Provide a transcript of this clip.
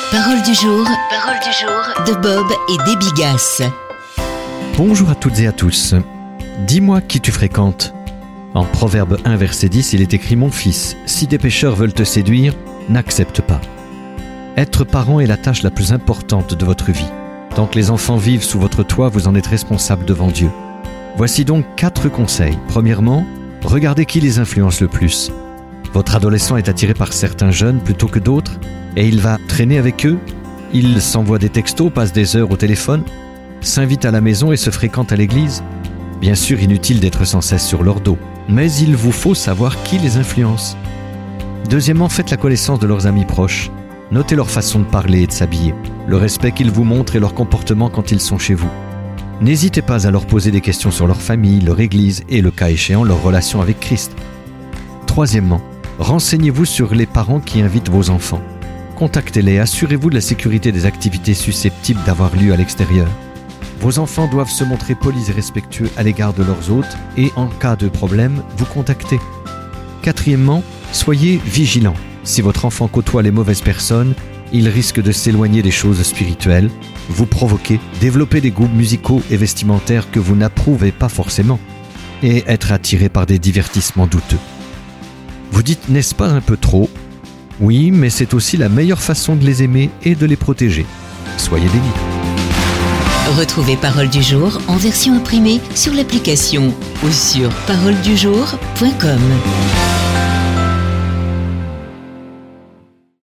Parole du jour de Bob et Déby Gass. Bonjour à toutes et à tous. Dis-moi qui tu fréquentes. En Proverbe 1 verset 10, il est écrit « Mon fils, si des pécheurs veulent te séduire, n'accepte pas ». Être parent est la tâche la plus importante de votre vie. Tant que les enfants vivent sous votre toit, vous en êtes responsable devant Dieu. Voici donc 4 conseils. Premièrement, regardez qui les influence le plus. Votre adolescent est attiré par certains jeunes plutôt que d'autres et il va traîner avec eux. Il s'envoie des textos, passe des heures au téléphone, s'invite à la maison et se fréquente à l'église. Bien sûr, inutile d'être sans cesse sur leur dos, mais il vous faut savoir qui les influence. Deuxièmement, faites la connaissance de leurs amis proches. Notez leur façon de parler et de s'habiller, le respect qu'ils vous montrent et leur comportement quand ils sont chez vous. N'hésitez pas à leur poser des questions sur leur famille, leur église et, le cas échéant, leur relation avec Christ. Troisièmement, renseignez-vous sur les parents qui invitent vos enfants. Contactez-les, assurez-vous de la sécurité des activités susceptibles d'avoir lieu à l'extérieur. Vos enfants doivent se montrer polis et respectueux à l'égard de leurs hôtes et, en cas de problème, vous contactez. Quatrièmement, soyez vigilants. Si votre enfant côtoie les mauvaises personnes, il risque de s'éloigner des choses spirituelles, vous provoquer, développer des goûts musicaux et vestimentaires que vous n'approuvez pas forcément, et être attiré par des divertissements douteux. Vous dites, n'est-ce pas un peu trop ? Oui, mais c'est aussi la meilleure façon de les aimer et de les protéger. Soyez bénis. Retrouvez Parole du jour en version imprimée sur l'application ou sur paroledujour.com.